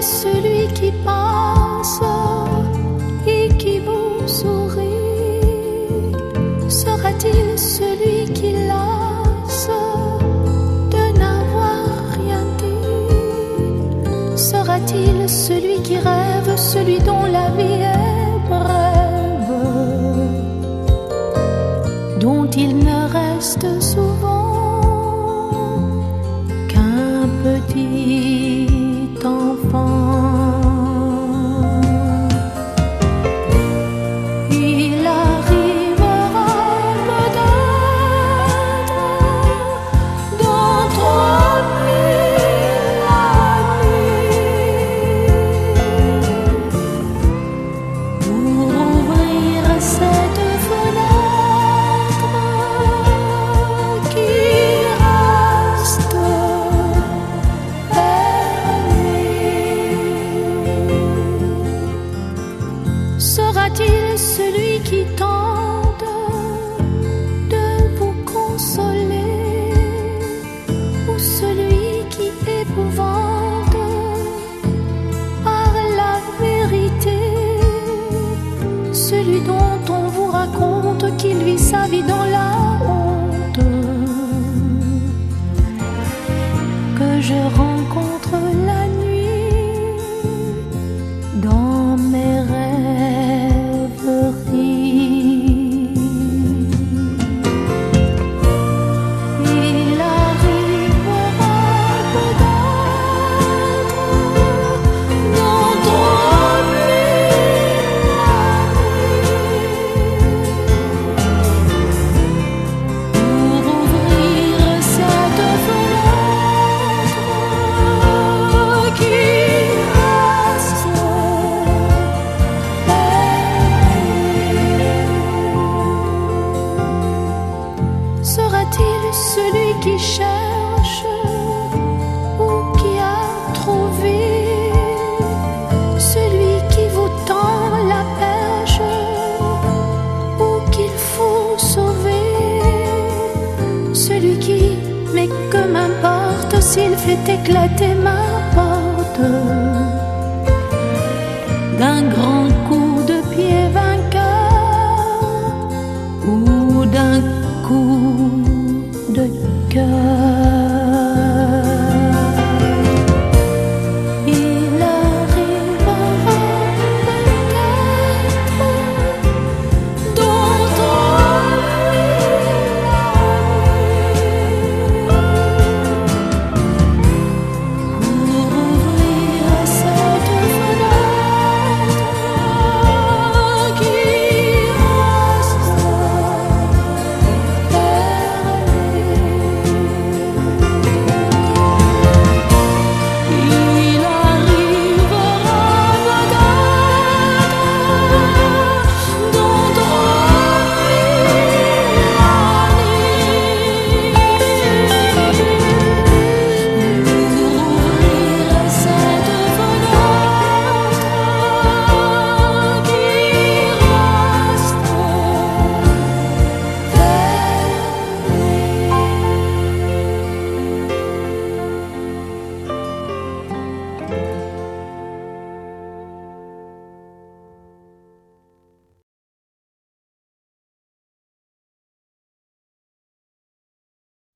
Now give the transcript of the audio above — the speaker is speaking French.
celui qui passe et qui vous sourit? Sera-t-il celui qui lasse de n'avoir rien dit? Sera-t-il celui qui rêve, celui dont la vie est brève, dont il ne reste souvent qu'un petit enfant? Il arrivera peut-être dans 3000 années pour ouvrir cette fenêtre qui reste fermée. Sera-t-il celui qui tente de vous consoler, ou celui qui épouvante par la vérité, celui dont on vous raconte qu'il vit sa vie dans la honte, que je rencontre la nuit dans mes rêveries? Il arrivera peut-être dans 3000 années pour ouvrir cette fenêtre qui reste fermée. Sera-t-il celui qui cherche ou qui a trouvé, celui qui vous tend la perche ou qu'il faut sauver, celui qui, mais que m'importe s'il fait éclater ma porte d'un grand coup de pied vainqueur ou d'un coup